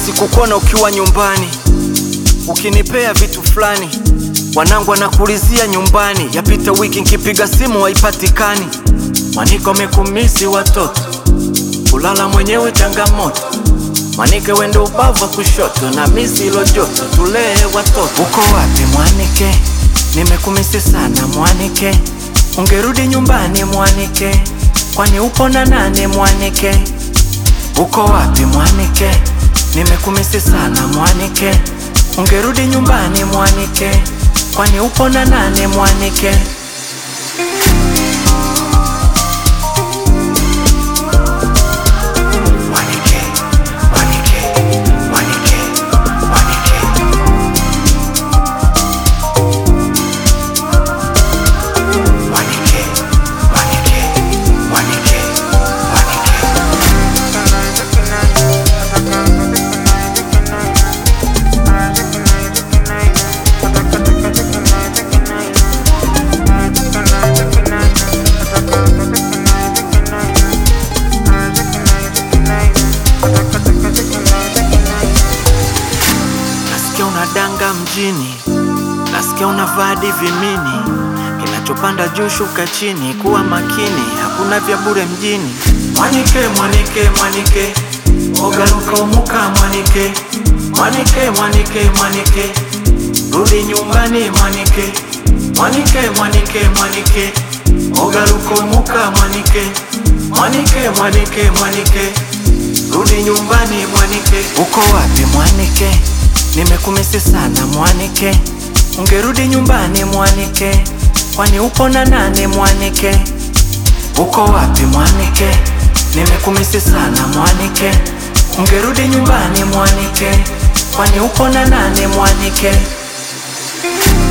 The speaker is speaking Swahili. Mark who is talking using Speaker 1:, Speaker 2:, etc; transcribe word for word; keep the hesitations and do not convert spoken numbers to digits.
Speaker 1: nimemisi kukuona ukiwa nyumbani ukinipea vitu fulani. Wanangu wanakulizia nyumbani, yapita wiki nkipiga simu haipatikani. Mwanike umekumisi watoto, kulala mwenyewe changamoto. Mwanike wendo ubavu wa kushoto, na misi ilo joto, tulee watoto. Uko wapi Mwanike? Nimekumisi sana Mwanike, ungerudi nyumbani Mwanike, kwani upo na nani Mwanike? Uko wapi Mwanike? Nimekumisi sana Mwanike, ungerudi nyumbani Mwanike, kwani upo na nani Mwanike? Nasikia unadanga mjini, nasikia unavadi vimini, kinachopanda juu shuka chini, kuwa makini, hakuna vya bure mjini. Mwanike, Mwanike, Mwanike, ogaruka umuka Mwanike. Mwanike, Mwanike, Mwanike, rudi nyumbani Mwanike. Mwanike, Mwanike, Mwanike, ogaruka umuka Mwanike. Mwanike, Mwanike, Mwanike, rudi nyumbani Mwanike. Uko wapi Mwanike? Nimekumisi sana Mwanike, ungerudi nyumbani Mwanike, kwani upo na nani Mwanike? Uko wapi Mwanike? Nimekumisi sana Mwanike, ungerudi nyumbani Mwanike, kwani upo na nani Mwanike?